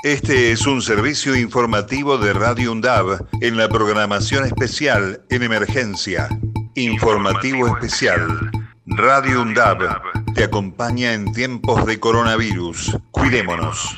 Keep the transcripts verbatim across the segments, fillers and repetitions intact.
Este es un servicio informativo de Radio UNDAB en la programación especial en emergencia. Informativo especial. Radio UNDAB te acompaña en tiempos de coronavirus. Cuidémonos.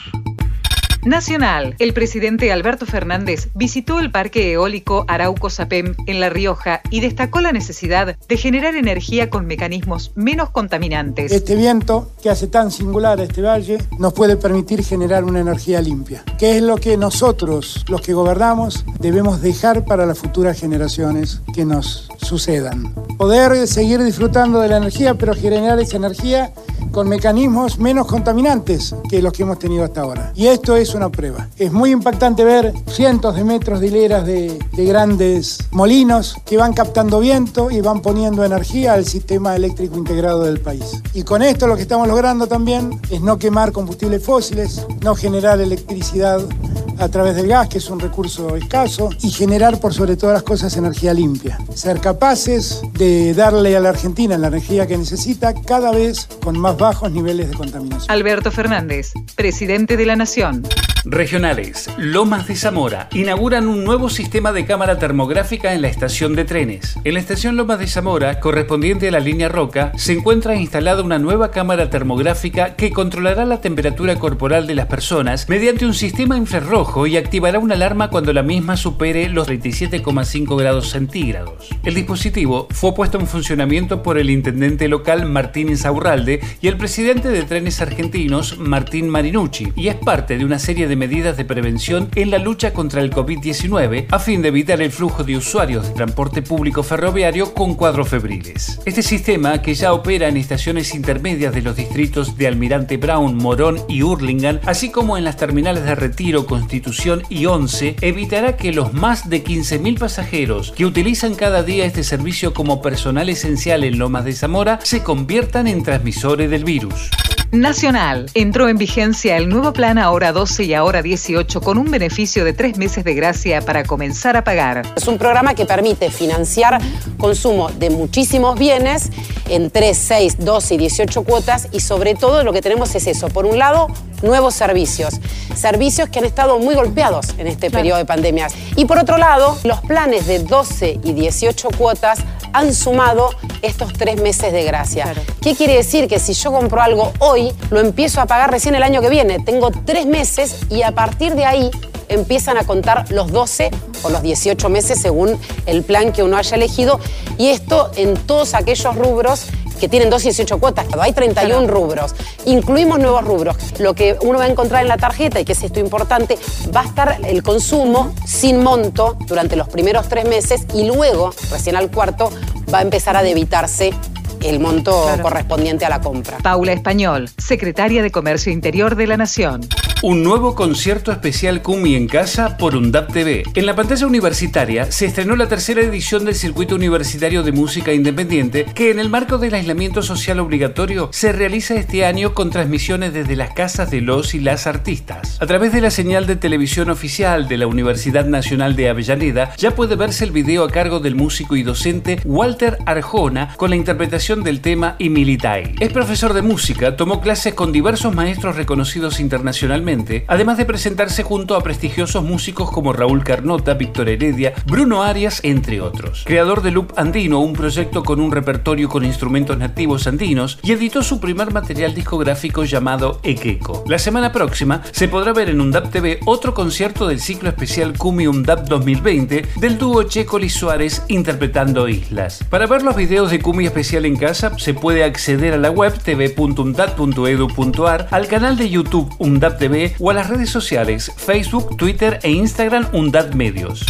Nacional. El presidente Alberto Fernández visitó el parque eólico Arauco-Sapem en La Rioja y destacó la necesidad de generar energía con mecanismos menos contaminantes. Este viento que hace tan singular a este valle nos puede permitir generar una energía limpia, que es lo que nosotros, los que gobernamos, debemos dejar para las futuras generaciones que nos sucedan. Poder seguir disfrutando de la energía, pero generar esa energía con mecanismos menos contaminantes que los que hemos tenido hasta ahora. Y esto es una prueba. Es muy impactante ver cientos de metros de hileras de, de grandes molinos que van captando viento y van poniendo energía al sistema eléctrico integrado del país. Y con esto lo que estamos logrando también es no quemar combustibles fósiles, no generar electricidad a través del gas, que es un recurso escaso, y generar por sobre todas las cosas energía limpia. Ser capaces de darle a la Argentina la energía que necesita cada vez con más bajos niveles de contaminación. Alberto Fernández, presidente de la Nación. Regionales. Lomas de Zamora inauguran un nuevo sistema de cámara termográfica en la estación de trenes. En la estación Lomas de Zamora, correspondiente a la línea Roca, se encuentra instalada una nueva cámara termográfica que controlará la temperatura corporal de las personas mediante un sistema infrarrojo y activará una alarma cuando la misma supere los treinta y siete coma cinco grados centígrados. El dispositivo fue puesto en funcionamiento por el intendente local Martín Insaurralde y el presidente de Trenes Argentinos Martín Marinucci, y es parte de una serie de medidas de prevención en la lucha contra el covid diecinueve a fin de evitar el flujo de usuarios de transporte público ferroviario con cuadros febriles. Este sistema, que ya opera en estaciones intermedias de los distritos de Almirante Brown, Morón y Hurlingham, así como en las terminales de Retiro, Constitución y Once, evitará que los más de quince mil pasajeros que utilizan cada día este servicio como personal esencial en Lomas de Zamora se conviertan en transmisores del virus. Nacional. Entró en vigencia el nuevo plan Ahora doce y Ahora dieciocho con un beneficio de tres meses de gracia para comenzar a pagar. Es un programa que permite financiar consumo de muchísimos bienes en tres, seis, doce y dieciocho cuotas, y sobre todo lo que tenemos es eso. Por un lado, nuevos servicios. Servicios que han estado muy golpeados en este claro. periodo de pandemias. Y por otro lado, los planes de doce y dieciocho cuotas han sumado estos tres meses de gracia. Claro. ¿Qué quiere decir? Que si yo compro algo hoy, lo empiezo a pagar recién el año que viene. Tengo tres meses y a partir de ahí empiezan a contar los doce o los dieciocho meses según el plan que uno haya elegido. Y esto en todos aquellos rubros que tienen doce y dieciocho cuotas. Hay treinta y uno claro. rubros. Incluimos nuevos rubros. Lo que uno va a encontrar en la tarjeta, y que es esto importante, va a estar el consumo sin monto durante los primeros tres meses y luego, recién al cuarto, va a empezar a debitarse el monto claro. correspondiente a la compra. Paula Español, secretaria de Comercio Interior de la Nación. Un nuevo concierto especial Cumi en Casa por UNDAB T V. En la pantalla universitaria se estrenó la tercera edición del Circuito Universitario de Música Independiente, que en el marco del aislamiento social obligatorio se realiza este año con transmisiones desde las casas de los y las artistas. A través de la señal de televisión oficial de la Universidad Nacional de Avellaneda ya puede verse el video a cargo del músico y docente Walter Arjona con la interpretación del tema Y Militai. Es profesor de música, tomó clases con diversos maestros reconocidos internacionalmente, además de presentarse junto a prestigiosos músicos como Raúl Carnota, Víctor Heredia, Bruno Arias, entre otros. Creador de Loop Andino, un proyecto con un repertorio con instrumentos nativos andinos, y editó su primer material discográfico llamado Equeco. La semana próxima se podrá ver en UNDAB T V otro concierto del ciclo especial Cumi UNDAB dos mil veinte del dúo Checoli Suárez interpretando Islas. Para ver los videos de Cumi especial en casa se puede acceder a la web t v punto undab punto edu punto ar, al canal de YouTube UNDAB T V o a las redes sociales Facebook, Twitter e Instagram UNDAB Medios.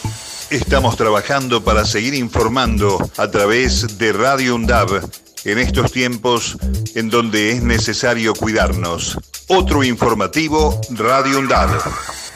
Estamos trabajando para seguir informando a través de Radio UNDAB en estos tiempos en donde es necesario cuidarnos. Otro informativo Radio UNDAB.